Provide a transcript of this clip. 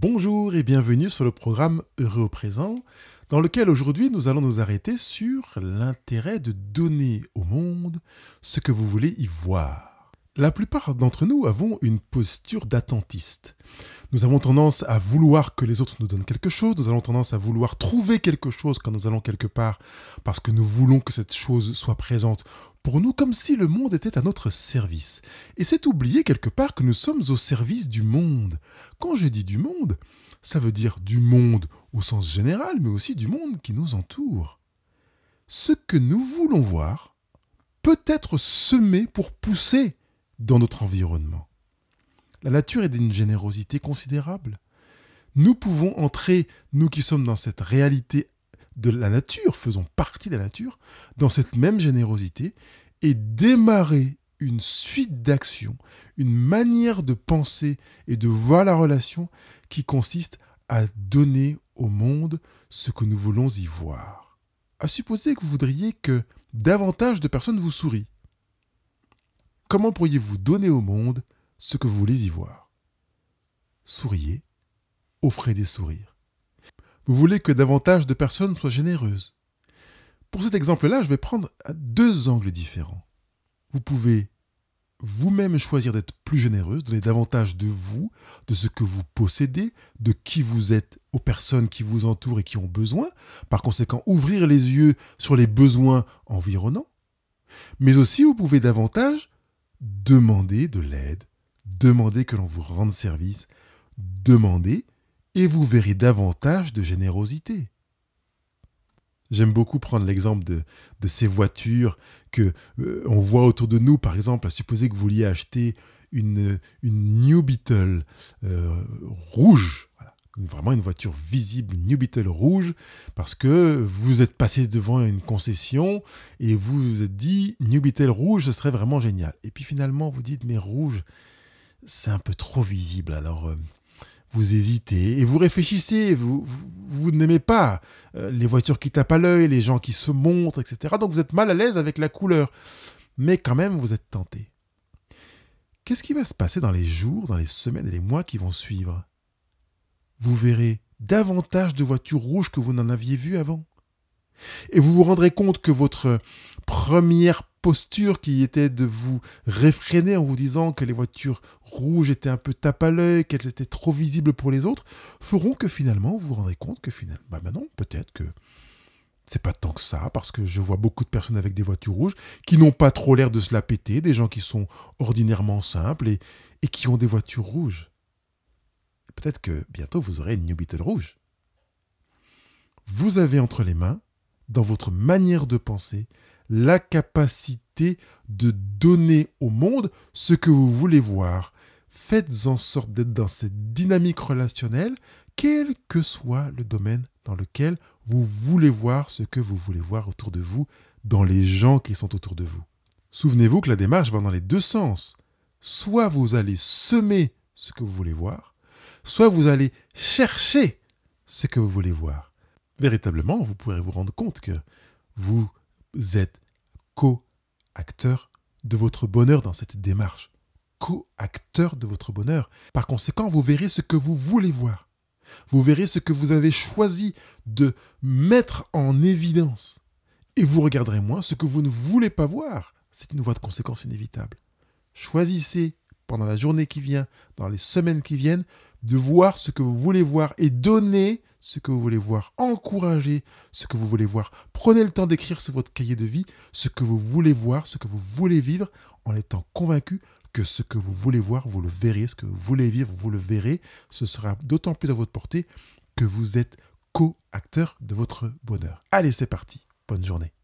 Bonjour et bienvenue sur le programme Heureux au présent, dans lequel aujourd'hui nous allons nous arrêter sur l'intérêt de donner au monde ce que vous voulez y voir. La plupart d'entre nous avons une posture d'attentiste. Nous avons tendance à vouloir que les autres nous donnent quelque chose, nous avons tendance à vouloir trouver quelque chose quand nous allons quelque part, parce que nous voulons que cette chose soit présente pour nous, comme si le monde était à notre service. Et c'est oublier quelque part que nous sommes au service du monde. Quand je dis du monde, ça veut dire du monde au sens général, mais aussi du monde qui nous entoure. Ce que nous voulons voir peut être semé pour pousser dans notre environnement. La nature est d'une générosité considérable. Nous pouvons entrer, nous qui sommes dans cette réalité de la nature, faisons partie de la nature, dans cette même générosité et démarrer une suite d'actions, une manière de penser et de voir la relation qui consiste à donner au monde ce que nous voulons y voir. À supposer que vous voudriez que davantage de personnes vous sourient. Comment pourriez-vous donner au monde ce que vous voulez y voir? Souriez, offrez des sourires. Vous voulez que davantage de personnes soient généreuses. Pour cet exemple-là, je vais prendre deux angles différents. Vous pouvez vous-même choisir d'être plus généreuse, donner davantage de vous, de ce que vous possédez, de qui vous êtes aux personnes qui vous entourent et qui ont besoin. Par conséquent, ouvrir les yeux sur les besoins environnants. Mais aussi, vous pouvez davantage demander de l'aide, demander que l'on vous rende service, demander et vous verrez davantage de générosité. J'aime beaucoup prendre l'exemple de ces voitures que on voit autour de nous. Par exemple, à supposer que vous vouliez acheter une New Beetle rouge. Voilà. Vraiment une voiture visible, une New Beetle rouge, parce que vous êtes passé devant une concession et vous vous êtes dit New Beetle rouge, ce serait vraiment génial. Et puis finalement, vous dites mais rouge, c'est un peu trop visible. Alors vous hésitez et vous réfléchissez, vous n'aimez pas les voitures qui tapent à l'œil, les gens qui se montrent, etc. Donc vous êtes mal à l'aise avec la couleur, mais quand même vous êtes tenté. Qu'est-ce qui va se passer dans les jours, dans les semaines et les mois qui vont suivre? Vous verrez davantage de voitures rouges que vous n'en aviez vues avant. Et vous vous rendrez compte que votre première posture qui était de vous réfréner en vous disant que les voitures rouges étaient un peu tape à l'œil, qu'elles étaient trop visibles pour les autres, feront que finalement vous vous rendrez compte que finalement, non, peut-être que c'est pas tant que ça, parce que je vois beaucoup de personnes avec des voitures rouges qui n'ont pas trop l'air de se la péter, des gens qui sont ordinairement simples et qui ont des voitures rouges. Peut-être que bientôt vous aurez une New Beetle rouge. Vous avez entre les mains, dans votre manière de penser, la capacité de donner au monde ce que vous voulez voir. Faites en sorte d'être dans cette dynamique relationnelle, quel que soit le domaine dans lequel vous voulez voir ce que vous voulez voir autour de vous, dans les gens qui sont autour de vous. Souvenez-vous que la démarche va dans les deux sens. Soit vous allez semer ce que vous voulez voir, soit vous allez chercher ce que vous voulez voir. Véritablement, vous pourrez vous rendre compte que vous êtes co-acteur de votre bonheur dans cette démarche. Co-acteur de votre bonheur. Par conséquent, vous verrez ce que vous voulez voir. Vous verrez ce que vous avez choisi de mettre en évidence. Et vous regarderez moins ce que vous ne voulez pas voir. C'est une voie de conséquence inévitable. Choisissez pendant la journée qui vient, dans les semaines qui viennent, de voir ce que vous voulez voir et donner ce que vous voulez voir. Encouragez ce que vous voulez voir. Prenez le temps d'écrire sur votre cahier de vie ce que vous voulez voir, ce que vous voulez vivre, en étant convaincu que ce que vous voulez voir, vous le verrez. Ce que vous voulez vivre, vous le verrez. Ce sera d'autant plus à votre portée que vous êtes co-acteur de votre bonheur. Allez, c'est parti. Bonne journée.